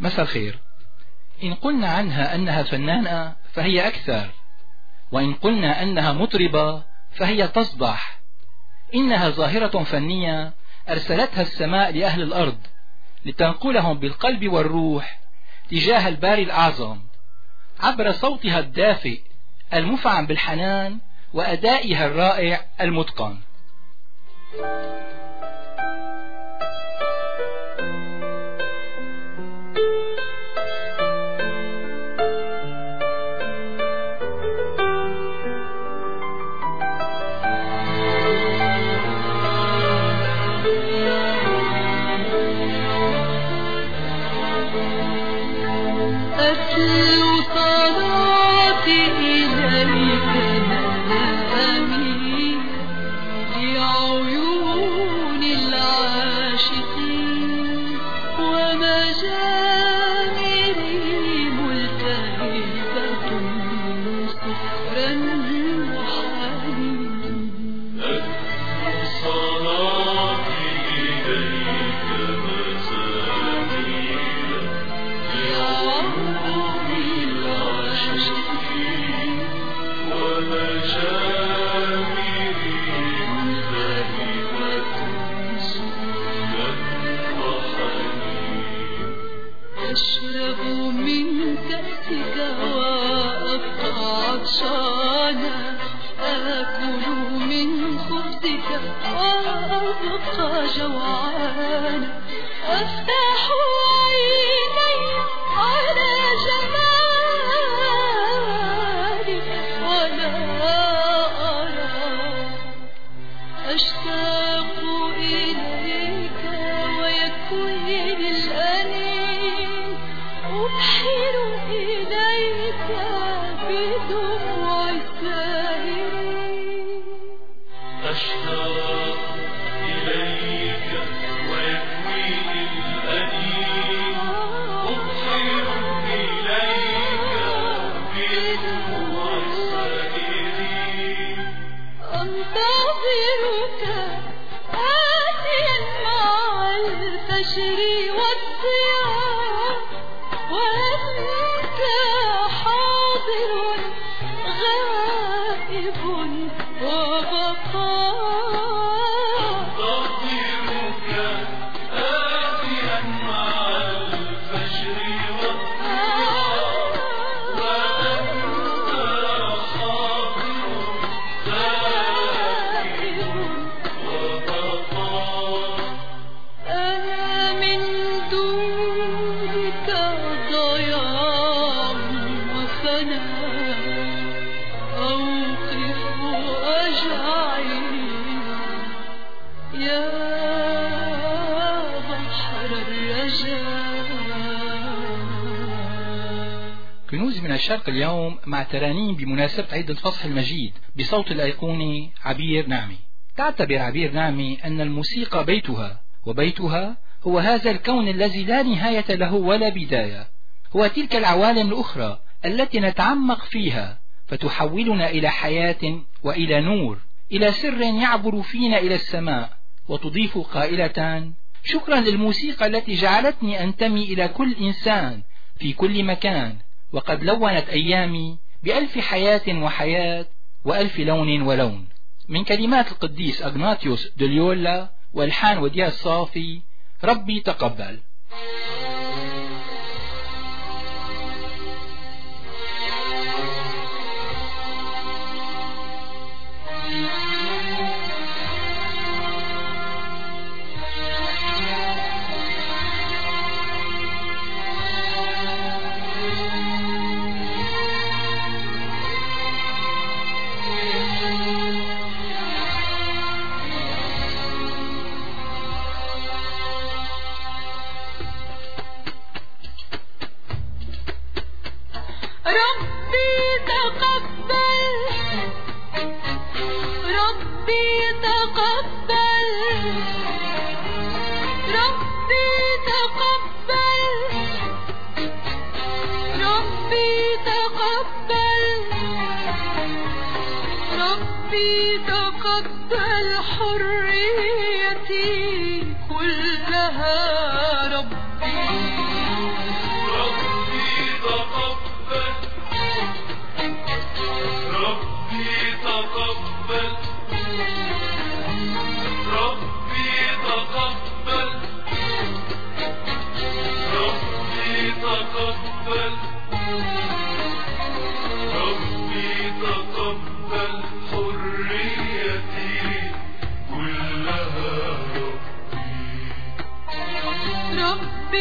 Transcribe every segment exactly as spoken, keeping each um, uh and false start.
مساء الخير. إن قلنا عنها أنها فنانة فهي أكثر، وإن قلنا أنها مطربة فهي تصدح. إنها ظاهرة فنية أرسلتها السماء لأهل الأرض لتنقلهم بالقلب والروح تجاه الباري الأعظم عبر صوتها الدافئ المفعم بالحنان وأدائها الرائع المتقن. كنوز من الشرق اليوم مع ترانيم بمناسبة عيد الفصح المجيد بصوت الأيقوني عبير نعمي. تعتبر عبير نعمي أن الموسيقى بيتها، وبيتها هو هذا الكون الذي لا نهاية له ولا بداية، هو تلك العوالم الأخرى التي نتعمق فيها فتحولنا إلى حياة وإلى نور، إلى سر يعبر فينا إلى السماء. وتضيف قائلة: شكرا للموسيقى التي جعلتني أنتمي إلى كل إنسان في كل مكان، وقد لونت أيامي بألف حياة وحياة وألف لون ولون. من كلمات القديس أغناطيوس دوليولا والحان وديع الصافي. ربي تقبل.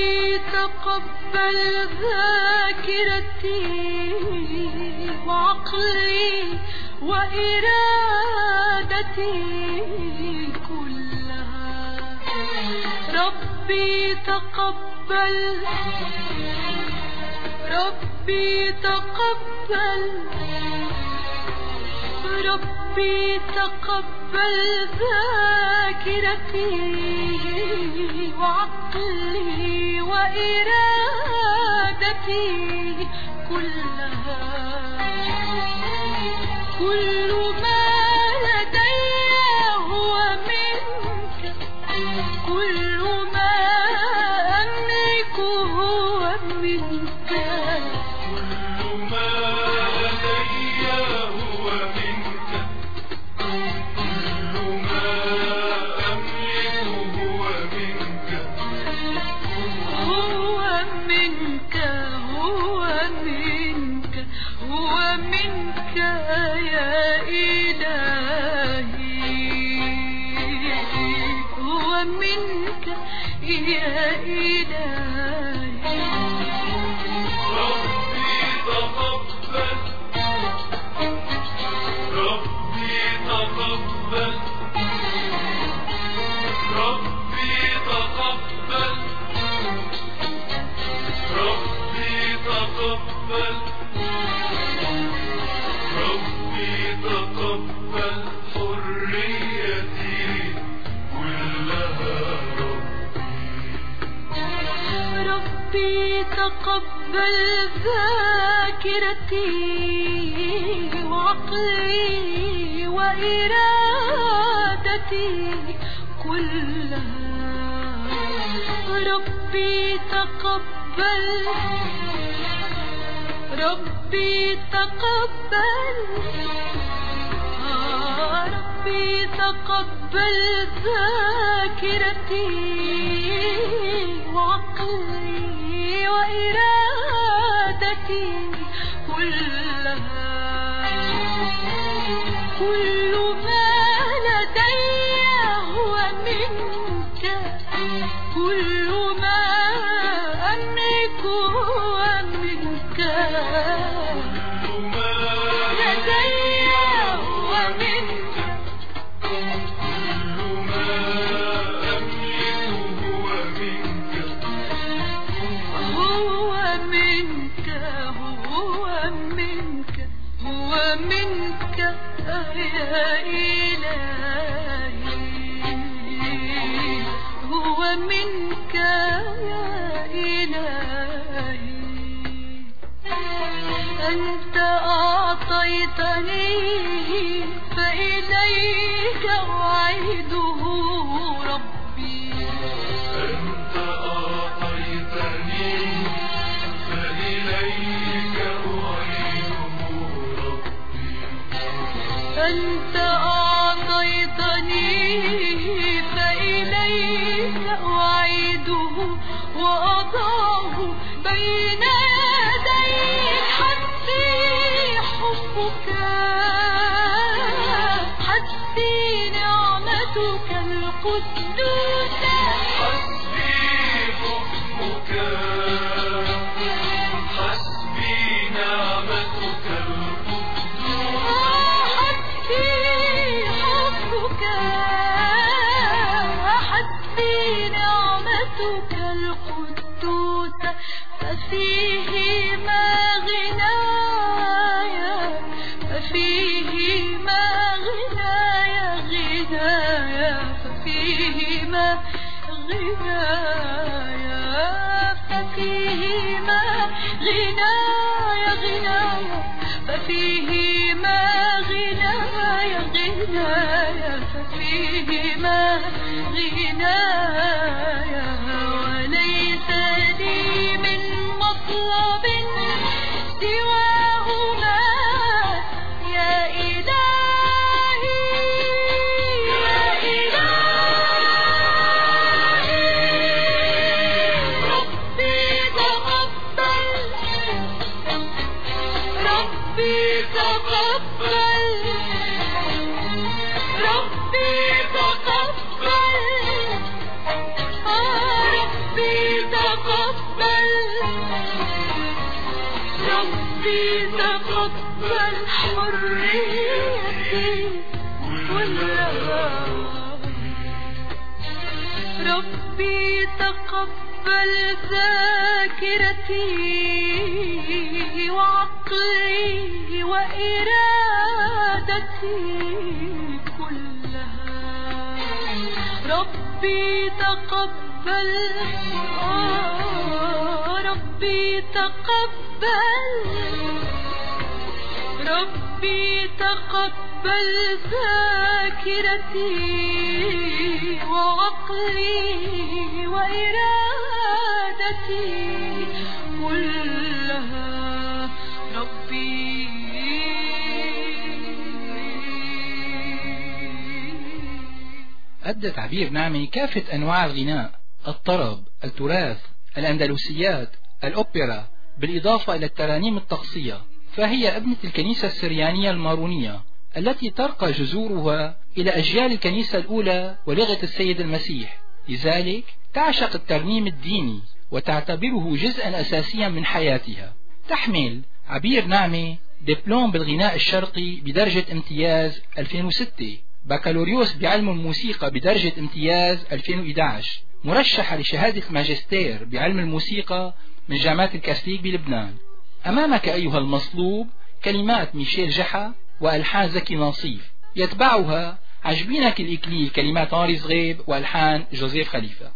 ربي تقبل ذاكرتي وعقلي وإرادتي كلها. ربي تقبل ربي تقبل ربي تقبل ذاكرتي وعقلي وإرادتي كلها. كل ما لدي هو منك، كل ما أملك هو منك، كل ما لدي هو منك، كل ما أملك هو منك، هو منك هو منك هو منك يا إلهي، هو منك يا إلهي. ربي تقبل ربي تقبل ربي تقبل ربي تقبل ربي تقبل حريتي كلها. ربي تقبل ذاكرتي وعقلي وإرادتي كلها. ربي تقبل ربي تقبل آه ربي تقبل ذاكرتي وعقلي وإرادتي كلها. كل ما لدي هو منك، كل ما أملك هو منك، كل ما لدي هو منك، كل ما أملك هو منك، هو منك هو منك هو منك يا إلهي، هو منك يا إلهي. أنت أعطيتني فإليك أعيده ربي، أنت أعطيتني فإليك أعيده ربي، أنت أعطيتني فإليك أعيده وأضعه بين يديك. حسبي حبك، حسبي نعمتك القدوسة، حسبي حبك، حسبي نعمتك القدوسة، حسبي حبك، حسبي نعمتك القدوسة. ففيه ما غنايا، ففيه ما غنايا غنايا، ففيه ما غنايا، ففيه ما غنايا غنايا، ففيه ما غنايا غنايا، ففيه ما غنايا. وليس لي من مطلب سواهما يا إلهي، يا إلهي. ربي تقبل ربي تقبل ربي تقبل تقبل ربي تقبل حريتي كلها ربي تقبل ذاكرتي وعقلي وإرادتي كلها ربي تقبل آه ربي تقبل ربي تقبل ذاكرتي وعقلي وإرادتي كلها ربي أدى تعبير نعمي كافة أنواع الغناء، الطرب، التراث، الأندلسيات، الأوبرا، بالإضافة إلى الترانيم الطقسية، فهي ابنة الكنيسة السريانية المارونية التي ترقى جذورها إلى أجيال الكنيسة الأولى ولغة السيد المسيح، لذلك تعشق الترنيم الديني وتعتبره جزءا أساسيا من حياتها. تحمل عبير نعمي دبلوم بالغناء الشرقي بدرجة امتياز ألفين وستة، بكالوريوس بعلم الموسيقى بدرجة امتياز ألفين وأحد عشر، مرشحة لشهادة الماجستير بعلم الموسيقى من جامعة الكاثوليك بلبنان. أمامك أيها المصلوب كلمات ميشيل جحا وألحان زكي ناصيف، يتبعها عجبينك الإكليل كلمات هنري زغيب وألحان جوزيف خليفة.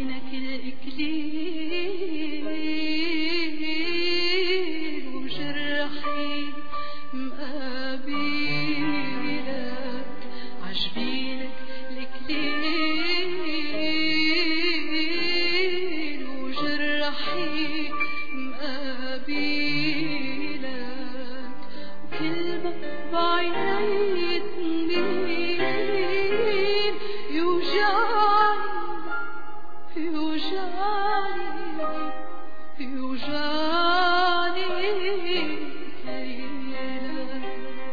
عجينك الإكليل وجرحي مقابلك عجبينك الإكليل وجرحي مقابلك وكلمة بعيني تميل يوجعني يوجعني يوجعني ليلك.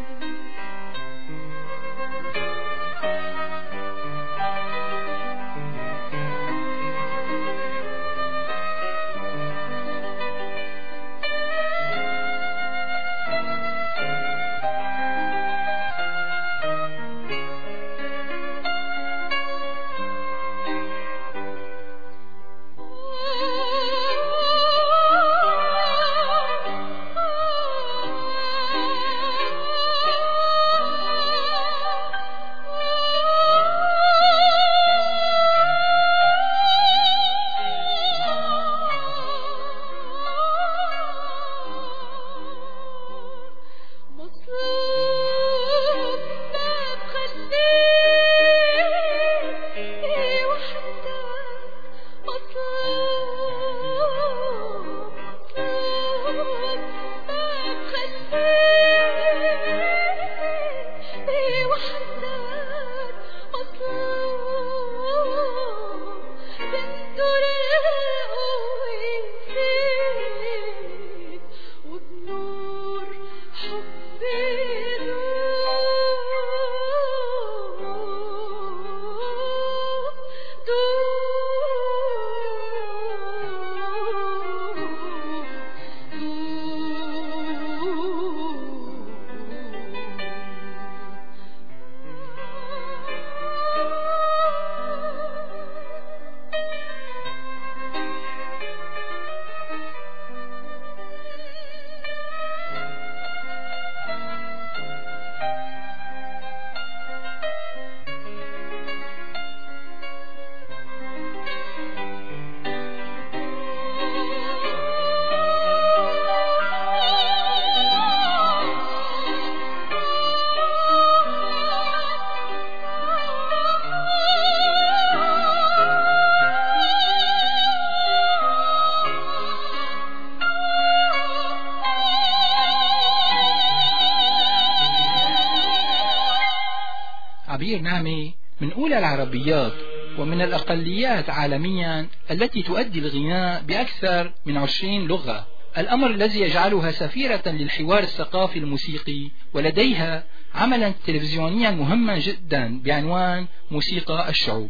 عبير نعمة من أولى العربيات ومن الأقليات عالميا التي تؤدي الغناء بأكثر من عشرين لغة، الأمر الذي يجعلها سفيرة للحوار الثقافي الموسيقي، ولديها عملا تلفزيونيا مهما جدا بعنوان موسيقى الشعوب.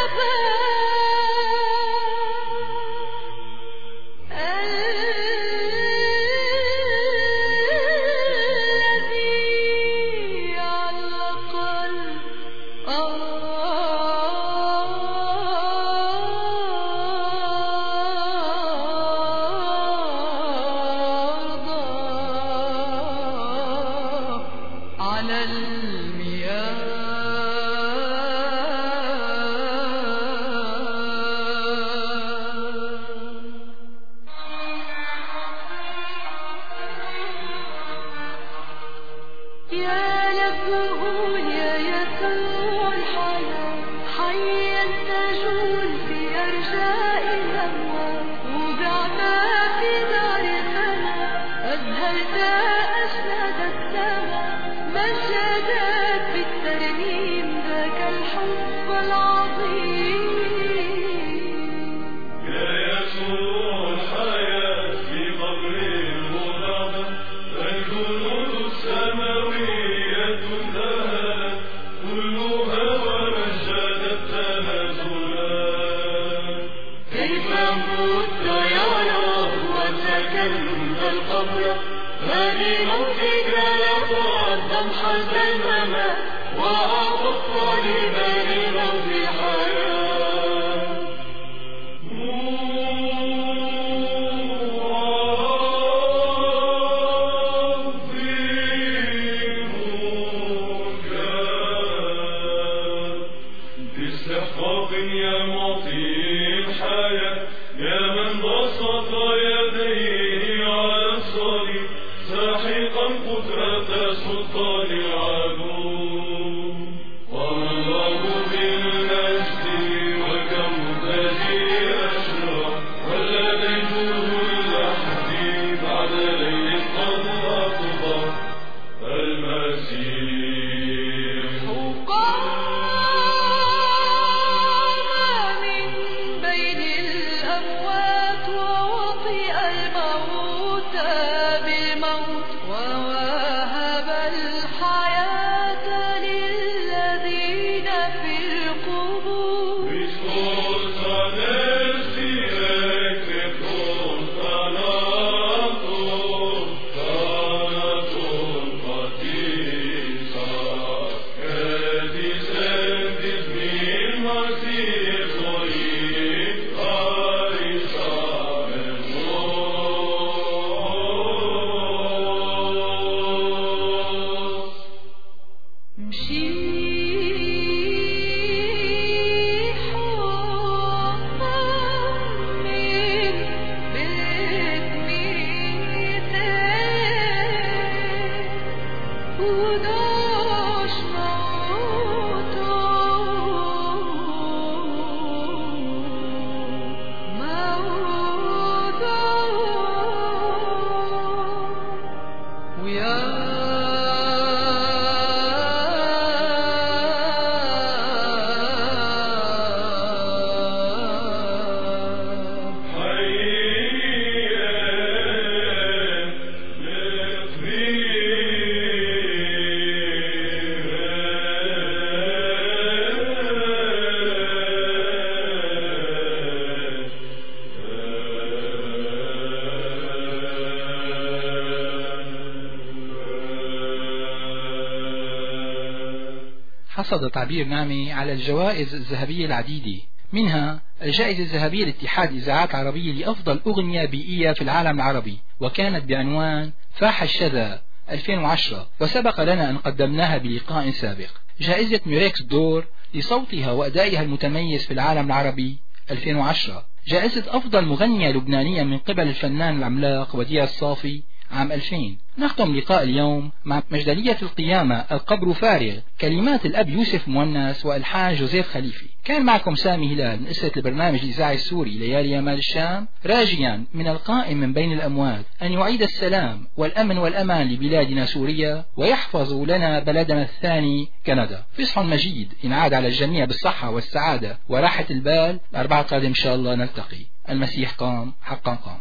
حصد تعبير نامي على الجوائز الذهبية العديدة، منها الجائزة الذهبية لاتحاد إذاعات العربية لأفضل أغنية بيئية في العالم العربي، وكانت بعنوان فاح الشذا ألفين وعشرة، وسبق لنا أن قدمناها بلقاء سابق. جائزة ميريكس دور لصوتها وأدائها المتميز في العالم العربي ألفين وعشرة. جائزة أفضل مغنية لبنانية من قبل الفنان العملاق وديع الصافي عام ألفين. نختم لقاء اليوم مع مجدلية القيامة القبر فارغ، كلمات الأب يوسف مونس وألحان جوزيف خليفي. كان معكم سامي هلال من أسرة البرنامج الإذاعي السوري ليالي يمال الشام، راجيا من القائم من بين الأموات أن يعيد السلام والأمن والأمان لبلادنا سوريا، ويحفظ لنا بلدنا الثاني كندا. فصح مجيد ينعاد على الجميع بالصحة والسعادة وراحة البال. الأربعاء القادم إن شاء الله نلتقي. المسيح قام، حقا قام.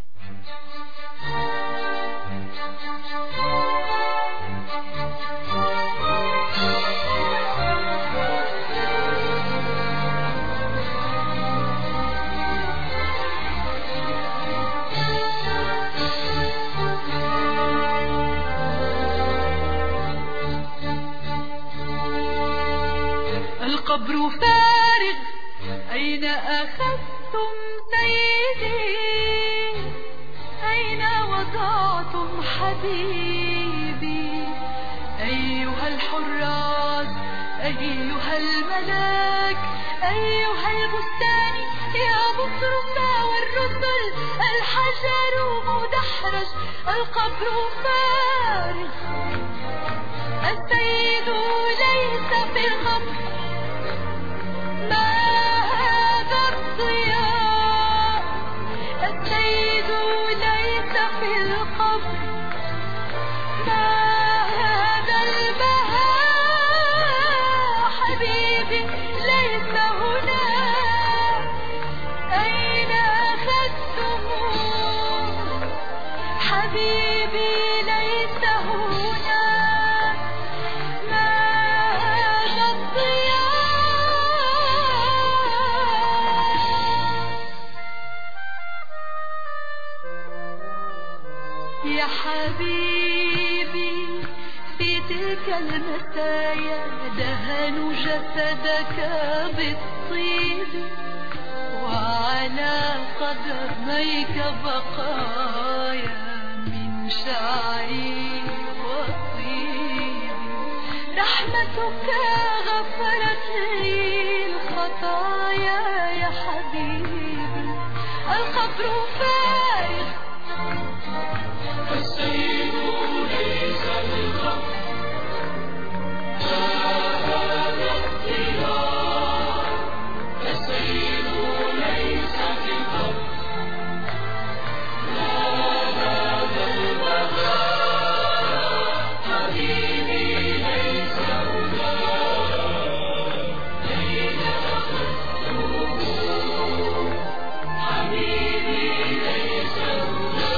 أخذتم سيدي؟ أين وضعتم حبيبي؟ أيها الحراس، أيها الملاك، أيها البستان يا بطرس والرسل، الحجر مدحرج، القبر فارغ، السيد ليس في القبر. ما هذا الضياء؟ السيد ليس في القبر. ما هذا البهاء؟ حبيبي ليس هنا. أين أخذتموه؟ حبيبي ليس هنا. ما هذا الضياء؟ يا حبيبي في تلك المسايا دهنوا جسدك بالطيب، وعلى قدميك بقايا من شعري وطيب. رحمتك غفرت لي الخطايا يا حبيبي. القبر فارغ، السيد ليس بالقبر. ما هذا الضياء؟ السيد ليس في القبر. ما هذا البهاء؟ حبيبي ليس هنا. أين أخذتموه؟ حبيبي ليس هنا.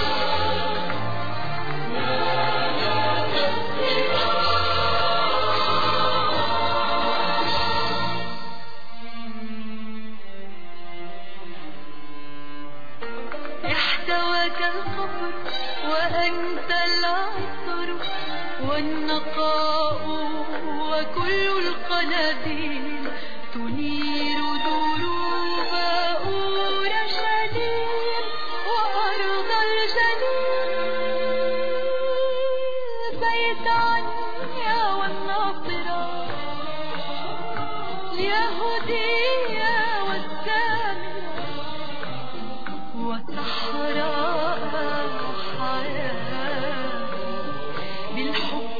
احتواك القبر وأنت العطر والنقاء وكل القناديل تنير دروب أورشليم وأرض الجليل. بيت عنيا والناصرة، اليهودية والسامرة، وصحراء حياة بالحب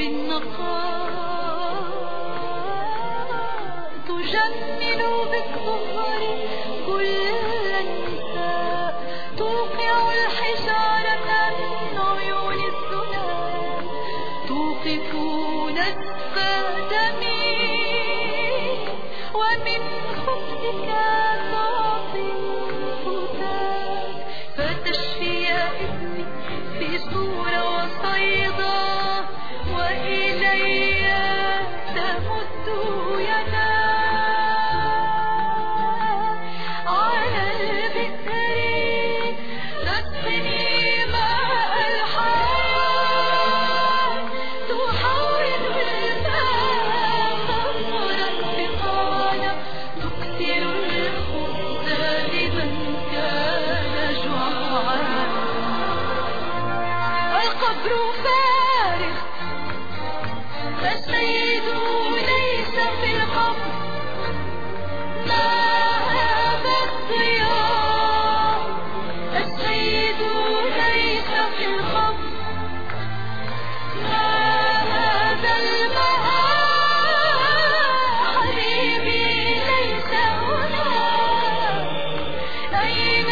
بالنقاء. تجمل بالطهر كل النساء، توقع الحجارة من عيون الزنا، توقفون الدمي ومن خبزك تعطي الفتاة. فتشفي يا ابني في صورة وصيدا، وإلي تمد يدا. على البئر تسقني ماء الحياة، تحول الماء خمرا بقانا، تكثر الخبز لمن كان جوعا. القبر فارغ، السيد ليس في القبر. ما هذا الضياء؟ السيد ليس في القبر. ما هذا البهاء؟ حبيبي ليس هنا. أين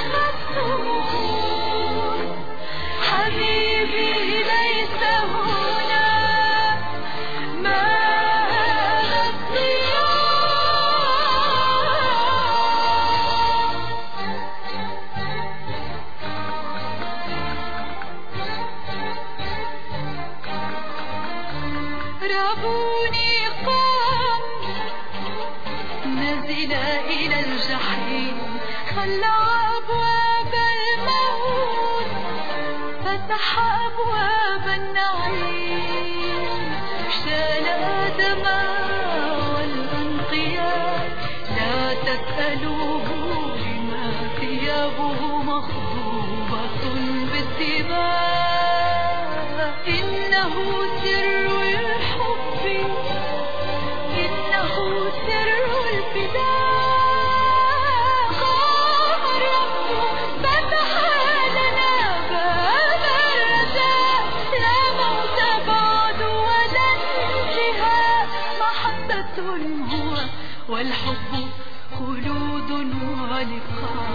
أخذتموه؟ حبيبي ليس هنا. ما هذا الضياء؟ رابوني قام نزل إلى الجحيم، خلع أبواب الموت، فتح أبواب النعيم. شال آدم والأنقياء، لا تسألوا قلوب لما ثيابه مخضوبة بالدماء إنه سر الحب إنه سر الفداء قام الرب فتح لنا باب الرجاء لا موت بعد ولا انتهاء محبة هو والحب خلود ولقاء